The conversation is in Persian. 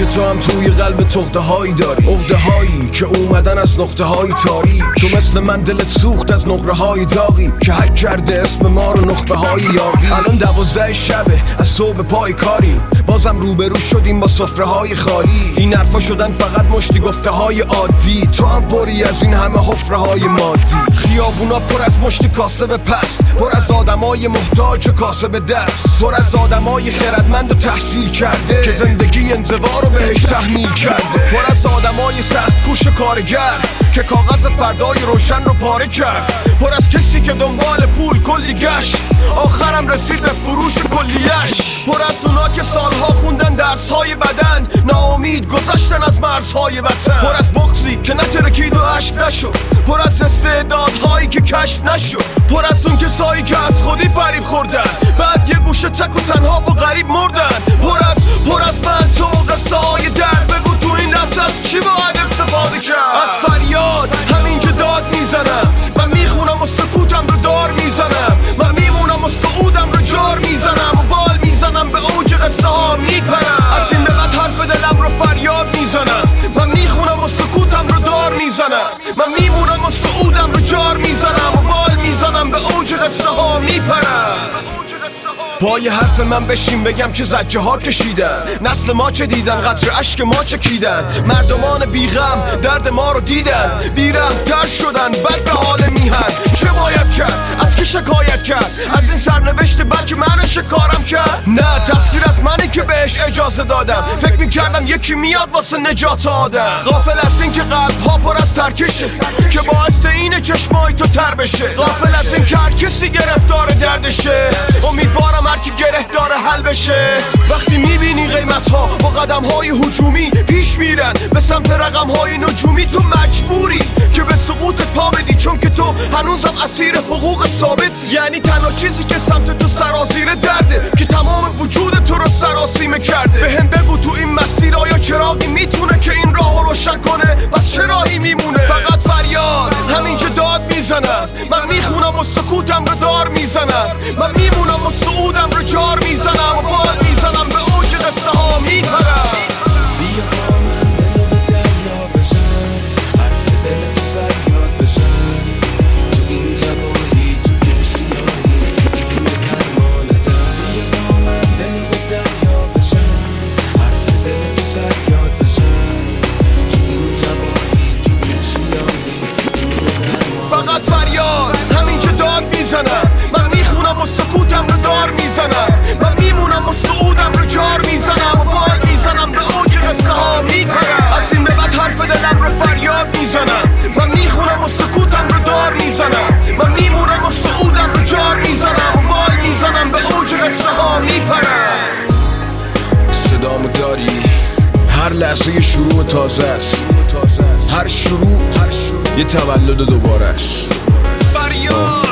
که تو هم توی قلب تخته هایی داری، عقده هایی که اومدن از نقطه های تاریک. تو مثل من دلت سوخت از نقره های داغی که حک کرده اسم ما رو نخبه های یاقی. الان 12 شبه از صبح پای کاریم، بازم روبرو شدیم با سفره های خالی. این حرفا شدن فقط مشتی گفته های عادی، تو هم پری از این همه حفره های مادی. خیابونا پر از مشت کاسب پست، پر از آدمای محتاج و کاسب دست، پر از آدمای خردمند و تحصیل کرده که زندگی انزوا رو بهش تحمیل کرده، پر از آدمای سخت کوش کارگر که کاغذ فردای روشن رو پاره کرد، پر از کسی که دنبال پول کلی گشت آخرم رسید به فروش کلیش، پر از اونا که سالها خوندن درسهای بدن ناامید گذشتن از مرزهای وطن، پر از بغضی که نترکید و عشق نشد، پر از استعدادهایی که کشف نشد، پر از اون کسایی که از خودی فریب خوردن بعد یه گوشه تک و تنها و غریب مردن، پر از من تو قصه های درد. بگو تو این دست از چی باید استفاده کرد؟ از فریاد همینجا داد میزنم، من میخونم و سکوتم رو دار میزنم، من میمونم و سعودم رو جار میزنم و بال میزنم به اوج قصه ها میپرم. از این به بعد حرف دلم رو فریاد میزنم، من میخونم و سکوتم رو دار میزنم، من میمونم و سعودم رو جار میزنم و بال میزنم به اوج قصه ها میپرم. پای حرف من بشین بگم چه زجه ها کشیدن، نسل ما چه دیدن، قطر اشک ما چکیدن، مردمان بیغم درد ما رو دیدن، بی‌رحم‌تر شدن بد به حال میهن. چه باید کرد؟ از کی شکایت کرد؟ از این سرنوشت بلکه من شکارم کرد؟ نه، تقصیر از منی که بهش اجازه دادم، فکر میکردم یکی میاد واسه نجات آدم. غافل از این که قلب ها پر از ترکشه که باعث اینه چشمای تو تر بشه، غافل از این که هر کسی گرفتار دردشه، امیدوارم هر کی گره داره حل بشه. وقتی میبینی قیمت ها با قدم های هجومی پیش میرن به سمت رقم های نجومی، تو مجبوری که به سقوطت پا بدی، چون که تو هنوزم اسیر حقوق ثابت. یعنی تنها چیزی که سمت تو سرازیر درده که تمام وجود تو رو سراسیمه کرده. بهم بگو تو این مسیر آیا چراغی میتونه که این راه رو روشن کنه؟ پس چه راهی میمونه؟ فقط فریاد همینجا داد میزنم، من میخونم و سکوتم رو دار میزنم، من میمونم و سعودم رو جار میزنم و بال میزنم به اوج قصه ها میپرم. بیا با من دل به دریا بزن، حرف دلت فریاد بزن، تو این تباهی تو این سیاهی این درمان در. بیا با من دل به دریا بزن، حرف دلت فریاد بزن، تو این تباهی تو این سیاهی این درمان. فقط فریاد همینجا داد میزنم، من میخونم و سکوتم رو دار میزنم، من میمونم و سعودم رو جار میزنم و بال میزنم به اوج قصه ها میپرم. از این به بعد حرف دلم رو فریاد میزنم، من میخونم و سکوتم رو دار میزنم، من میمونم و سعودم رو جار میزنم و بال میزنم به اوج قصه ها میپرم. صدامو داری؟ هر لحظه یه شروع تازه است، هر شروع یه تولد دوباره است. فریاد